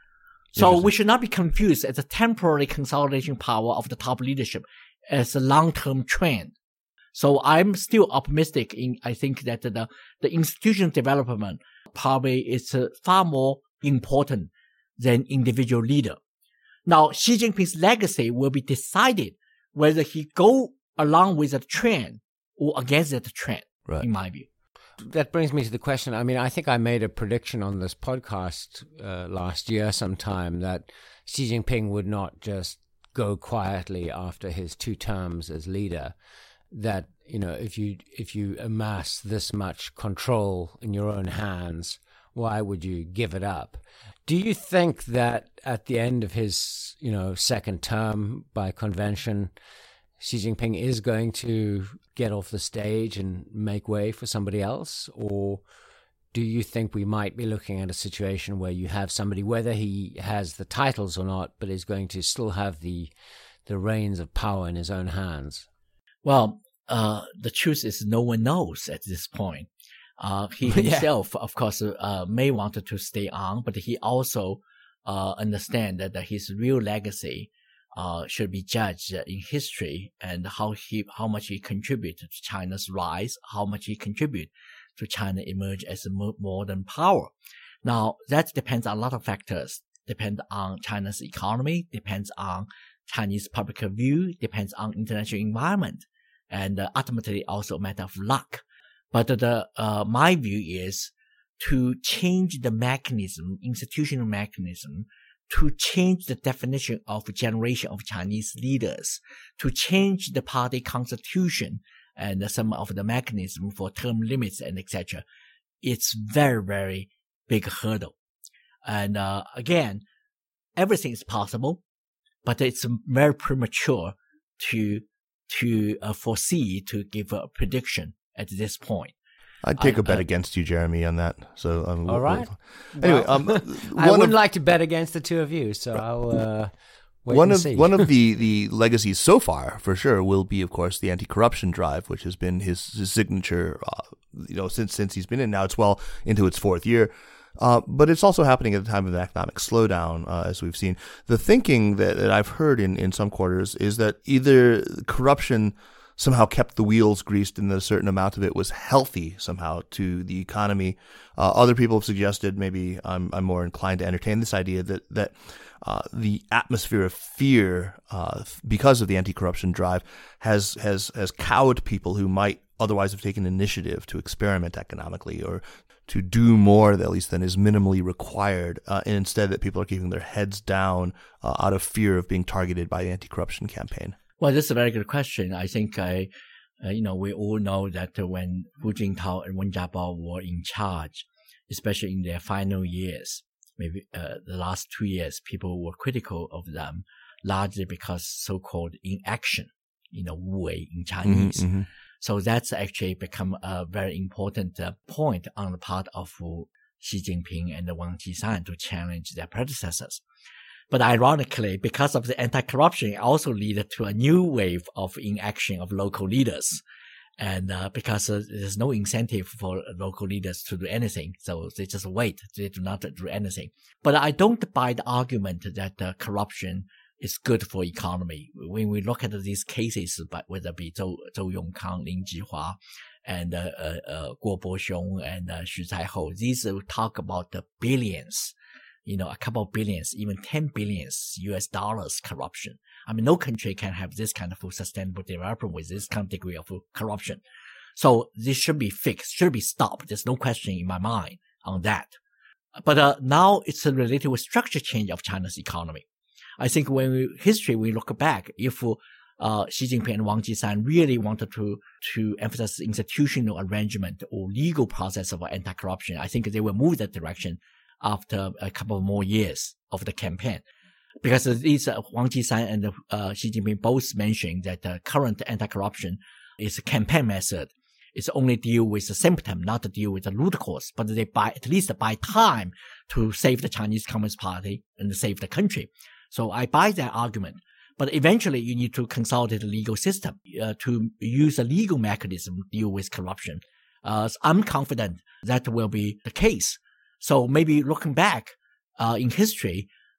D: So we should not be confused as a temporary consolidation power of the top leadership as a long-term trend. So I'm still optimistic in, I think that the, the institutional development probably is uh, far more important than individual leader. Now, Xi Jinping's legacy will be decided whether he go along with the trend or against that trend, right, in my view.
C: That brings me to the question. I mean, I think I made a prediction on this podcast uh, last year sometime that Xi Jinping would not just go quietly after his two terms as leader. That, you know, if you if you amass this much control in your own hands, why would you give it up? Do you think that at the end of his, you know, second term by convention, Xi Jinping is going to get off the stage and make way for somebody else? Or do you think we might be looking at a situation where you have somebody, whether he has the titles or not, but is going to still have the the reins of power in his own hands?
D: Well, uh, the truth is no one knows at this point. Uh, he himself, yeah. of course, uh, may want to stay on, but he also uh, understands that, that his real legacy Uh, should be judged in history and how he, how much he contributed to China's rise, how much he contributed to China emerge as a modern power. Now, that depends on a lot of factors. Depends on China's economy, depends on Chinese public view, depends on international environment, and uh, ultimately also a matter of luck. But the, uh, my view is to change the mechanism, institutional mechanism, to change the definition of generation of Chinese leaders, to change the party constitution and some of the mechanism for term limits and et cetera. It's very, very big hurdle. And uh, again, everything is possible, but it's very premature to to uh, foresee, to give a prediction at this point.
B: I'd take
D: I,
B: a bet
D: uh,
B: against you, Jeremy, on that. So, um,
C: all right.
B: We'll, anyway,
C: well,
B: um,
C: I wouldn't
B: of,
C: like to bet against the two of you, so I'll uh, wait
B: one
C: and
B: of
C: see.
B: one of the, the legacies so far, for sure, will be, of course, the anti-corruption drive, which has been his, his signature, uh, you know, since since he's been in. Now it's well into its fourth year. Uh, but it's also happening at the time of an economic slowdown, uh, as we've seen. The thinking that, that I've heard in, in some quarters is that either corruption somehow kept the wheels greased and that a certain amount of it was healthy somehow to the economy. Uh, other people have suggested, maybe I'm, I'm more inclined to entertain this idea, that, that uh, the atmosphere of fear uh, because of the anti-corruption drive has, has, has cowed people who might otherwise have taken initiative to experiment economically or to do more, at least, than is minimally required, uh, and instead that people are keeping their heads down uh, out of fear of being targeted by the anti-corruption campaign.
D: Well, this is a very good question. I think I, uh, you know, we all know that uh, when Hu Jintao and Wen Jiabao were in charge, especially in their final years, maybe uh, the last two years, people were critical of them, largely because so-called inaction, you know, wu wei in Chinese. Mm-hmm, mm-hmm. So that's actually become a very important uh, point on the part of uh, Xi Jinping and Wang Qishan to challenge their predecessors. But ironically, because of the anti-corruption, it also led to a new wave of inaction of local leaders. And uh, because uh, there's no incentive for local leaders to do anything, so they just wait. They do not do anything. But I don't buy the argument that uh, corruption is good for economy. When we look at these cases, whether it be Zhou, Zhou Yongkang, Lin Jihua, and uh, uh, uh, Guo Boxiong and uh, Xu Caihou, these uh, talk about the billions. You know, a couple of billions, even ten billions U S dollars corruption. I mean, no country can have this kind of sustainable development with this kind of degree of corruption. So this should be fixed, should be stopped. There's no question in my mind on that. But uh, now it's related with structure change of China's economy. I think when we, history, we look back, if uh, Xi Jinping and Wang Qishan really wanted to, to emphasize institutional arrangement or legal process of anti-corruption, I think they will move that direction after a couple more years of the campaign. Because these uh, Wang Qishan and uh, Xi Jinping both mentioned that the current anti-corruption is a campaign method. It's only deal with the symptom, not to deal with the root cause, but they buy, at least buy time to save the Chinese Communist Party and save the country. So I buy that argument. But eventually you need to consolidate the legal system uh, to use a legal mechanism to deal with corruption. Uh, so I'm confident that will be the case. So maybe looking back uh, in history,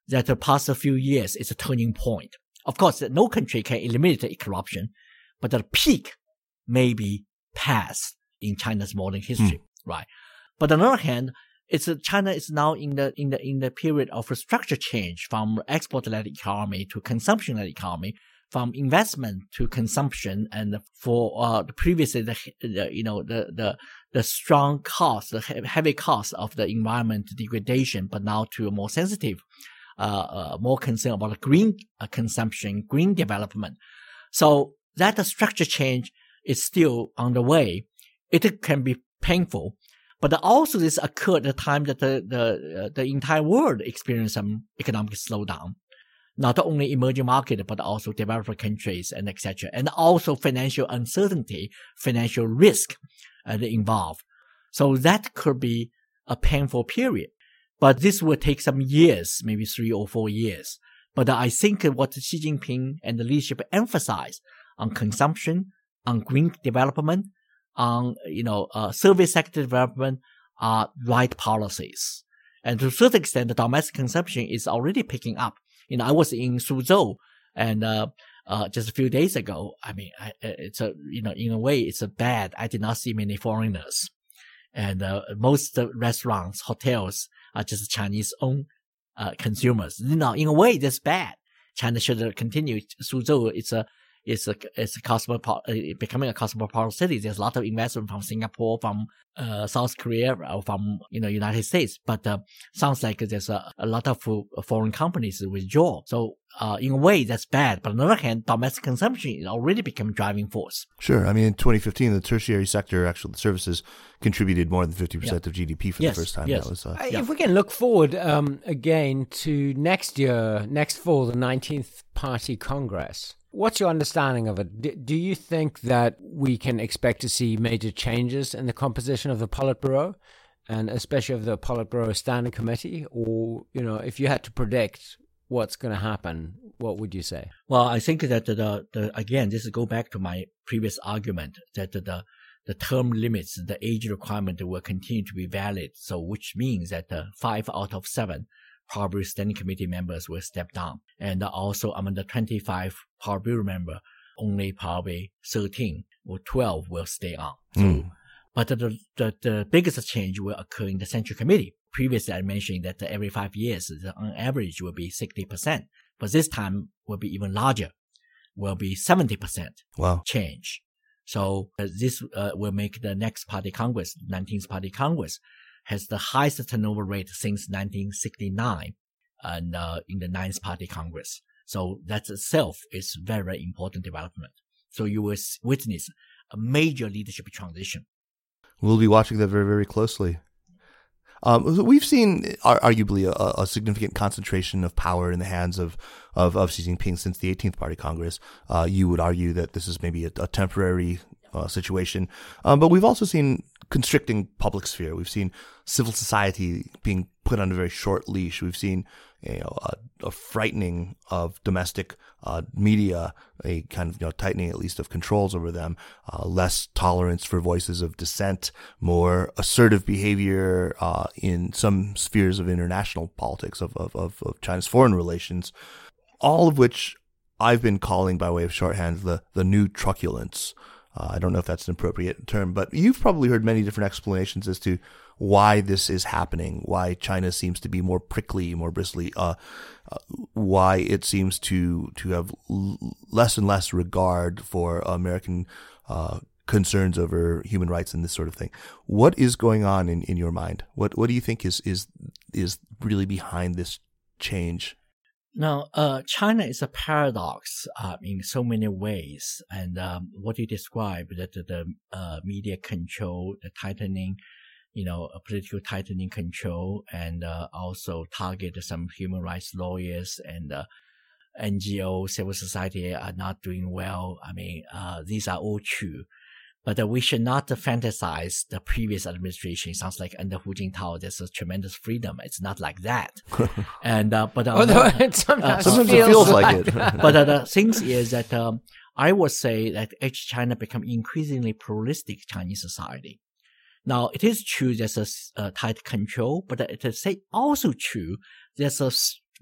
D: that the past few years is a turning point. Of course, no country can eliminate corruption, but the peak may be past in China's modern history, hmm. right? But on the other hand, it's uh, China is now in the in the in the period of a structure change from export-led economy to consumption-led economy, from investment to consumption, and for uh, previously the, the you know the the the strong cost, the heavy cost of the environment degradation, but now to a more sensitive, uh, uh more concern about green uh, consumption, green development. So that the structure change is still on the way. It can be painful, but also this occurred at the time that the the uh, the entire world experienced some economic slowdown. Not only emerging market, but also developed countries and et cetera. And also financial uncertainty, financial risk uh, involved. So that could be a painful period. But this will take some years, maybe three or four years. But I think what Xi Jinping and the leadership emphasize on consumption, on green development, on, you know, uh, service sector development are right policies. And to a certain extent, the domestic consumption is already picking up. You know, I was in Suzhou and, uh, uh, just a few days ago. I mean, I, it's a, you know, in a way, it's a bad. I did not see many foreigners. And, uh, most restaurants, hotels are just Chinese owned, uh, consumers. You know, in a way, that's bad. China should continue. Suzhou, it's a, it's a, it's a cosmopolitan, becoming a cosmopolitan city. There's a lot of investment from Singapore, from, uh, South Korea, or from, you know, United States. But, uh, sounds like there's a, a lot of foreign companies withdraw. So, uh, in a way, that's bad. But on the other hand, domestic consumption is already become a driving force.
B: Sure. I mean, in twenty fifteen, the tertiary sector, actually, the services contributed more than fifty percent yeah. of G D P for yes. the first time.
D: Yes.
B: That was, uh,
C: if
D: yeah.
C: we can look forward, um, again to next year, next fall, the nineteenth Party Congress. What's your understanding of it? D- do you think that we can expect to see major changes in the composition of the Politburo, and especially of the Politburo Standing Committee? Or, you know, if you had to predict what's going to happen, what would you say?
D: Well, I think that the, the, the again, this go back to my previous argument that the, the the term limits, the age requirement will continue to be valid. So, which means that the five out of seven Politburo Standing Committee members will step down. And also among the twenty-five Politburo members, only probably thirteen or twelve will stay on. So, mm. But the, the, the biggest change will occur in the Central Committee. Previously, I mentioned that every five years, on average, will be sixty percent. But this time will be even larger, will be seventy percent
B: wow.
D: change. So uh, this uh, will make the next Party Congress, nineteenth Party Congress, has the highest turnover rate since nineteen sixty-nine, and uh, in the ninth Party Congress. So that itself is very, very important development. So you will witness a major leadership transition.
B: We'll be watching that very, very closely. Um, we've seen arguably a, a significant concentration of power in the hands of, of, of Xi Jinping since the eighteenth Party Congress. Uh, you would argue that this is maybe a, a temporary uh, situation. Um, but we've also seen constricting public sphere. We've seen civil society being put on a very short leash. We've seen you know, a, a frightening of domestic uh, media, a kind of you know, tightening at least of controls over them, uh, less tolerance for voices of dissent, more assertive behavior uh, in some spheres of international politics, of, of, of, of China's foreign relations, all of which I've been calling by way of shorthand the, the new truculence. Uh, I don't know if that's an appropriate term, but you've probably heard many different explanations as to why this is happening, why China seems to be more prickly, more bristly, uh, uh, why it seems to to have l- less and less regard for American uh, concerns over human rights and this sort of thing. What is going on in, in your mind? What what do you think is is is really behind this change?
D: Now, uh, China is a paradox uh, in so many ways, and um, what you describe, that the, the uh, media control, the tightening, you know, a political tightening control, and uh, also target some human rights lawyers and uh, N G O, civil society are not doing well. I mean, uh, these are all true. But uh, we should not uh, fantasize the previous administration. It sounds like under Hu Jintao, there's a tremendous freedom. It's not like that. and uh, but uh,
C: although it sometimes,
B: uh, sometimes
C: feels,
B: it feels like,
C: like
B: it.
D: But uh, the thing is that um, I would say that as China become increasingly pluralistic Chinese society. Now, it is true there's a uh, tight control, but it is also true there's a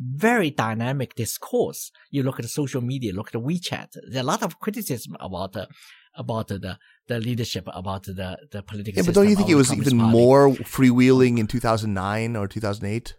D: very dynamic discourse. You look at the social media, look at the WeChat. There are a lot of criticism about the, about the, the leadership, about the, the political
B: Yeah,
D: system.
B: but don't you think it was
D: Communist
B: even
D: Party.
B: more freewheeling in two thousand nine or two thousand eight?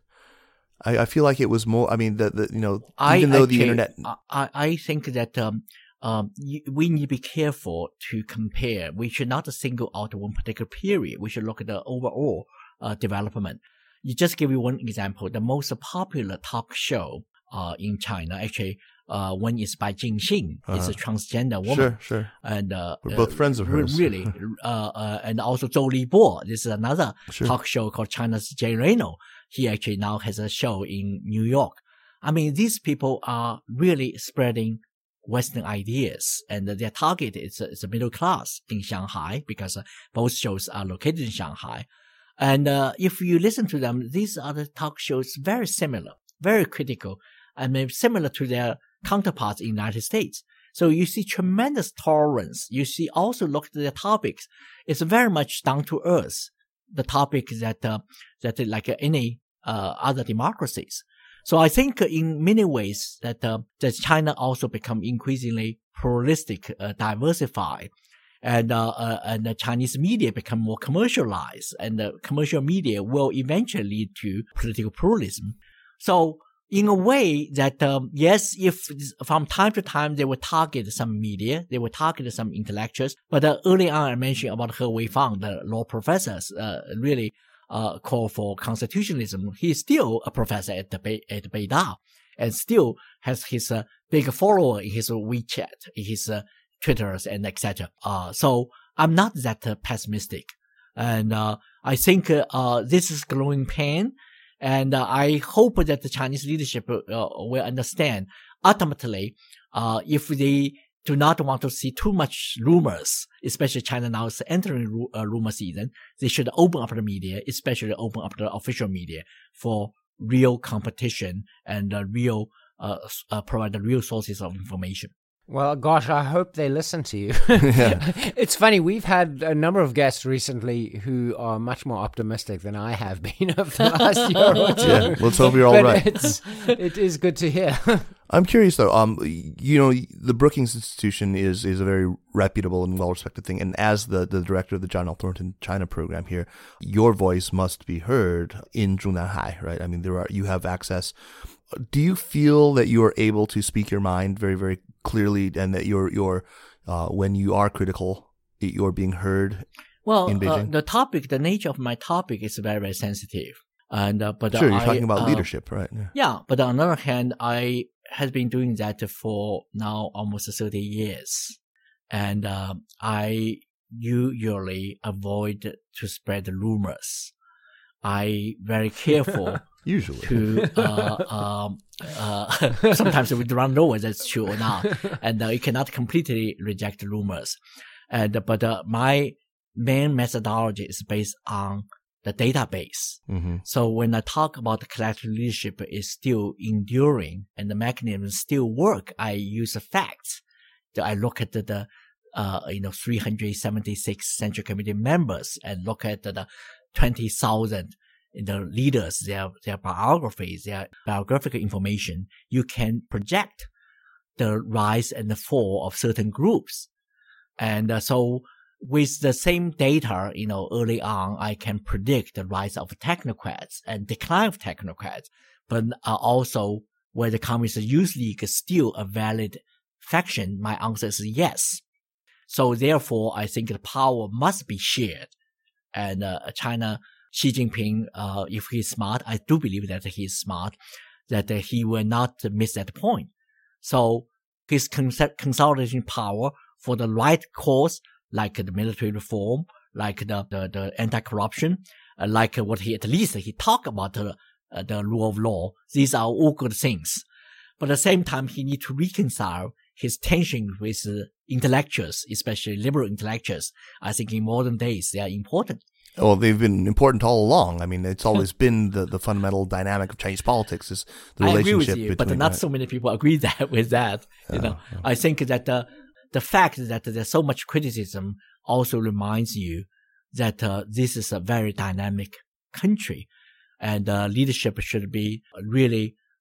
B: I, I feel like it was more, I mean, the, the you know,
D: I,
B: even though
D: actually,
B: the internet...
D: I, I think that um, um, you, we need to be careful to compare. We should not single out one particular period. We should look at the overall uh, development. You just give you one example. The most popular talk show uh, in China, actually, uh, one is by Jing Xin. Uh-huh. It's a transgender woman.
B: Sure, sure.
D: And uh,
B: we're both uh, friends of hers.
D: Really. uh, uh, and also Zhou Libo. This is another sure. talk show called China's Jay Leno. He actually now has a show in New York. I mean, these people are really spreading Western ideas, and their target is, is the middle class in Shanghai, because uh, both shows are located in Shanghai. And uh, if you listen to them, these are the talk shows very similar, very critical, and maybe similar to their counterparts in the United States. So you see tremendous tolerance. You see also look at their topics. It's very much down to earth. The topic that, uh, that like any, uh, other democracies. So I think in many ways that, uh, that China also become increasingly pluralistic, uh, diversified. And, uh, uh, and the Chinese media become more commercialized, and the commercial media will eventually lead to political pluralism. So, in a way that, um, yes, if from time to time they will target some media, they will target some intellectuals, but uh, early on I mentioned about He Weifang, the law professors, uh, really, uh, call for constitutionalism. He's still a professor at the Be- at Beida, and still has his, uh, big follower in his WeChat, in his, uh, Twitters and et cetera. Uh, so I'm not that uh, pessimistic. And, uh, I think, uh, uh, this is growing pain. And, uh, I hope that the Chinese leadership, uh, will understand ultimately, uh, if they do not want to see too much rumors, especially China now is entering ru- uh, rumor season, they should open up the media, especially open up the official media for real competition and, uh, real, uh, uh, provide the real sources of information.
C: Well, gosh, I hope they listen to you.
B: Yeah.
C: It's funny, we've had a number of guests recently who are much more optimistic than I have been over the last year or two.
B: Yeah, let's hope you're all
C: but
B: right.
C: It's, it is good to hear.
B: I'm curious though, um, you know, the Brookings Institution is, is a very reputable and well-respected thing. And as the, the director of the John L. Thornton China program here, your voice must be heard in Zhongnanhai, right? I mean, there are, you have access. Do you feel that you are able to speak your mind very, very clearly, and that you're, you're, uh, when you are critical, you're being heard
D: well,
B: in Beijing?
D: Uh, the topic, the nature of my topic is very, very sensitive. And, uh, but
B: sure,
D: uh,
B: you're
D: I,
B: talking about
D: uh,
B: leadership, right? Yeah.
D: yeah. But on the other hand, I have been doing that for now almost thirty years. And, uh, I usually avoid to spread rumors. I very careful.
B: Usually.
D: To, uh, um, uh, sometimes we don't know whether it's true or not. And uh, you cannot completely reject rumors. And, uh, but, uh, my main methodology is based on the database. Mm-hmm. So when I talk about the collective leadership is still enduring and the mechanisms still work, I use the facts. I look at the, the uh, you know, three hundred seventy-six Central Committee members and look at the, the twenty thousand the leaders, their, their biographies, their biographical information. You can project the rise and the fall of certain groups. And uh, so with the same data, you know, early on, I can predict the rise of technocrats and decline of technocrats, but uh, also whether Communist Youth League is still a valid faction. My answer is yes. So therefore, I think the power must be shared. And uh, China, Xi Jinping, uh, if he's smart, I do believe that he's smart, that uh, he will not miss that point. So his cons- consolidating power for the right cause, like the military reform, like the, the, the anti-corruption, uh, like what he, at least he talked about the, uh, the rule of law. These are all good things. But at the same time, he needs to reconcile his tension with uh, intellectuals, especially liberal intellectuals. I think in modern days, they are important.
B: Well, they've been important all along. I mean, it's always been the, the fundamental dynamic of Chinese politics is the
D: I
B: relationship
D: agree with you,
B: between,
D: but not
B: right?
D: so many people agree that with that. You know,
B: yeah.
D: I think that the the fact that there's so much criticism also reminds you that uh, this is a very dynamic country, and uh, leadership should be really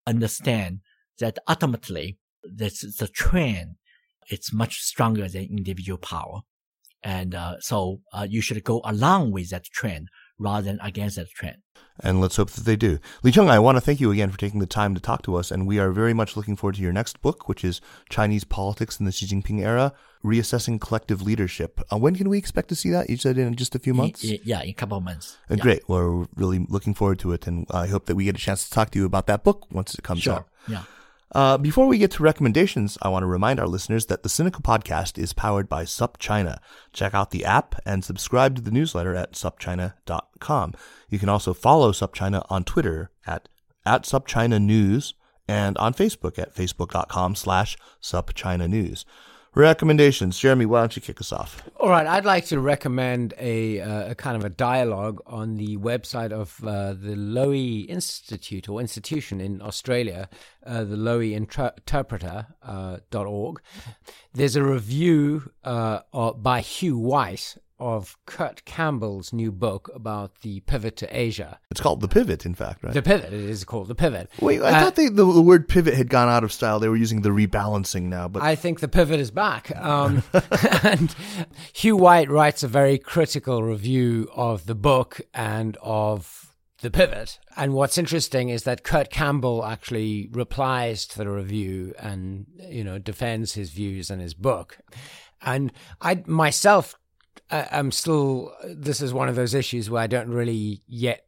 D: understand that ultimately this the trend it's much stronger than individual power. And uh, so uh, you should go along with that trend rather than against that trend.
B: And let's hope that they do. Li Cheng, I want to thank you again for taking the time to talk to us, and we are very much looking forward to your next book, which is Chinese Politics in the Xi Jinping Era, Reassessing Collective Leadership. Uh, when can we expect to see that? You said in just a few months?
D: In, in, yeah, in a couple of months.
B: Uh,
D: yeah.
B: Great. Well, we're really looking forward to it, and I hope that we get a chance to talk to you about that book once it comes
D: sure.
B: out.
D: Yeah.
B: Uh, before we get to recommendations, I want to remind our listeners that the Sinica Podcast is powered by SupChina. Check out the app and subscribe to the newsletter at sup china dot com. You can also follow SupChina on Twitter at, at SupChinaNews and on Facebook at facebook.com slash SupChinaNews. Recommendations. Jeremy, why don't you kick us off?
C: All right, I'd like to recommend a, uh, a kind of a dialogue on the website of uh, the Lowy Institute or institution in Australia, uh, the Lowy Interpreter uh, dot org. There's a review uh, by Hugh White of Kurt Campbell's new book about the pivot to Asia.
B: It's called The Pivot, in fact, right?
C: The Pivot. It is called The Pivot.
B: Wait, I
C: uh,
B: thought they, the, the word pivot had gone out of style. They were using the rebalancing now. But
C: I think The Pivot is back. Um, and Hugh White writes a very critical review of the book and of The Pivot. And what's interesting is that Kurt Campbell actually replies to the review and, you know, defends his views and his book. And I myself... I'm still, this is one of those issues where I don't really yet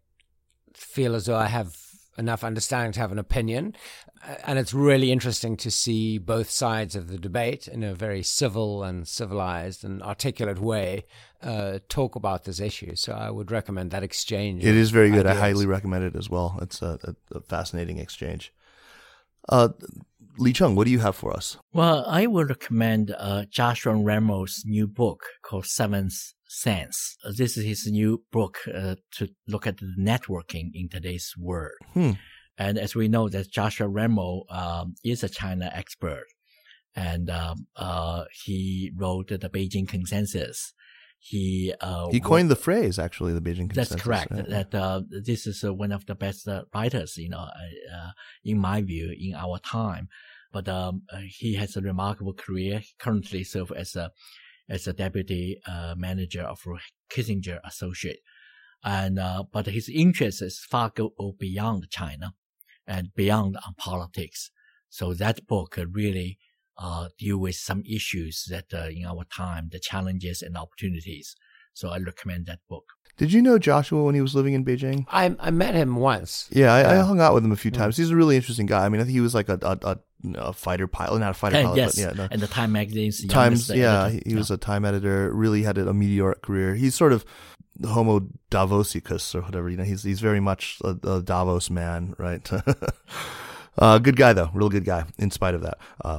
C: feel as though I have enough understanding to have an opinion. And it's really interesting to see both sides of the debate in a very civil and civilized and articulate way uh, talk about this issue. So I would recommend that exchange.
B: It is very good.
C: ideas.
B: I highly recommend it as well. It's a, a, a fascinating exchange. Uh, Li Cheng, what do you have for us?
D: Well, I would recommend uh, Joshua Ramos' new book called Seventh Sense. Uh, this is his new book uh, to look at the networking in today's world.
B: Hmm.
D: And as we know, that Joshua Ramos um, is a China expert, and um, uh, he wrote the Beijing Consensus. He uh,
B: He coined the phrase, actually, the Beijing Consensus.
D: That's correct.
B: Right?
D: That uh, this is uh, one of the best uh, writers, you know, uh, in my view, in our time. But um, uh, he has a remarkable career. He currently serves as a as a deputy uh, manager of Kissinger Associate, and uh, but his interest is far go beyond China and beyond on politics. So that book uh, really. Uh, deal with some issues that uh, in our time, the challenges and opportunities. So I recommend that book.
B: Did you know Joshua when he was living in Beijing?
C: I I met him once.
B: Yeah, I,
C: Yeah.
B: I hung out with him a few times. He's a really interesting guy. I mean, I think he was like a a, a, a fighter pilot, not a fighter
D: And
B: pilot,
D: yes,
B: but yeah, no.
D: and the Time magazine's
B: Times,
D: youngest
B: yeah,
D: editor.
B: he, he was a Time editor. Really had a, a meteoric career. He's sort of the Homo Davosicus or whatever. You know, he's he's very much a, a Davos man, right? uh, good guy though, real good guy. In spite of that. Uh,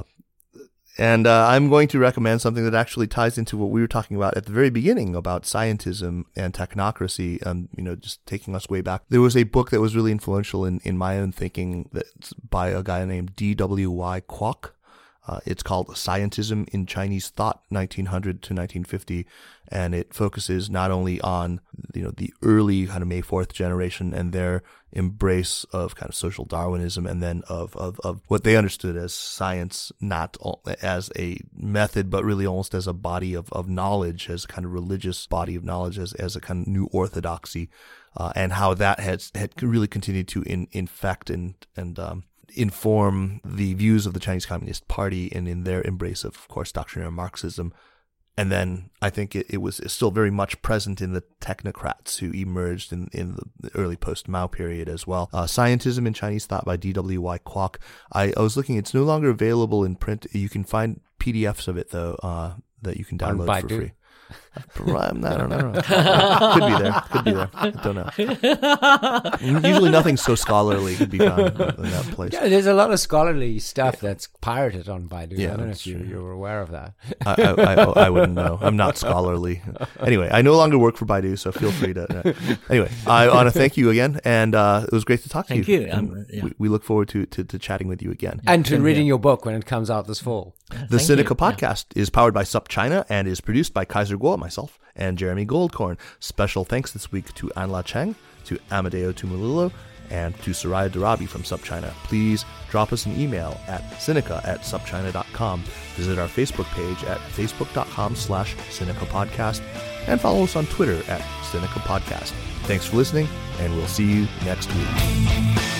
B: And uh, I'm going to recommend something that actually ties into what we were talking about at the very beginning about scientism and technocracy, um, you know, just taking us way back. There was a book that was really influential in, in my own thinking that's by a guy named D W Y Kwok. Uh, it's called Scientism in Chinese Thought, nineteen hundred to nineteen fifty, and it focuses not only on, you know, the early kind of May fourth generation and their embrace of kind of social Darwinism, and then of, of, of what they understood as science, not as a method, but really almost as a body of, of knowledge, as a kind of religious body of knowledge, as, as a kind of new orthodoxy, uh, and how that has had really continued to in, infect and, and, um, inform the views of the Chinese Communist Party and in their embrace of, of course, doctrinaire Marxism. And then I think it, it was still very much present in the technocrats who emerged in, in the early post-Mao period as well. Uh, Scientism in Chinese Thought by D W Y Kwok. I, I was looking, it's no longer available in print. You can find P D Fs of it, though, uh, that you can download for free. I'm not, I don't know. Could be there. Could be there. I don't know. Usually nothing so scholarly could be found in that place.
C: Yeah, there's a lot of scholarly stuff that's pirated on Baidu.
B: Yeah,
C: I don't know
B: that's
C: if you,
B: true.
C: you're aware of that.
B: I, I, I, I wouldn't know. I'm not scholarly. Anyway, I no longer work for Baidu, so feel free to. Uh, anyway, I want to thank you again, and uh, it was great to talk
D: Thank
B: to you.
D: you. Um, yeah.
B: we, we look forward to, to, to chatting with you again.
C: And to
D: Same
C: reading
D: here.
C: your book when it comes out this fall.
B: The
D: Thank
B: Sinica
D: you.
B: podcast is powered by SupChina and is produced by Kaiser Kuo, myself, and Jeremy Goldkorn. Special thanks this week to Anla Cheng, to Amadeo Tumulilo, And to Soraya Darabi from SupChina, please drop us an email at Sinica at supchina dot com. Visit our Facebook page at facebook.com slash Sinica Podcast and follow us on Twitter at Sinica Podcast. Thanks for listening, and we'll see you next week.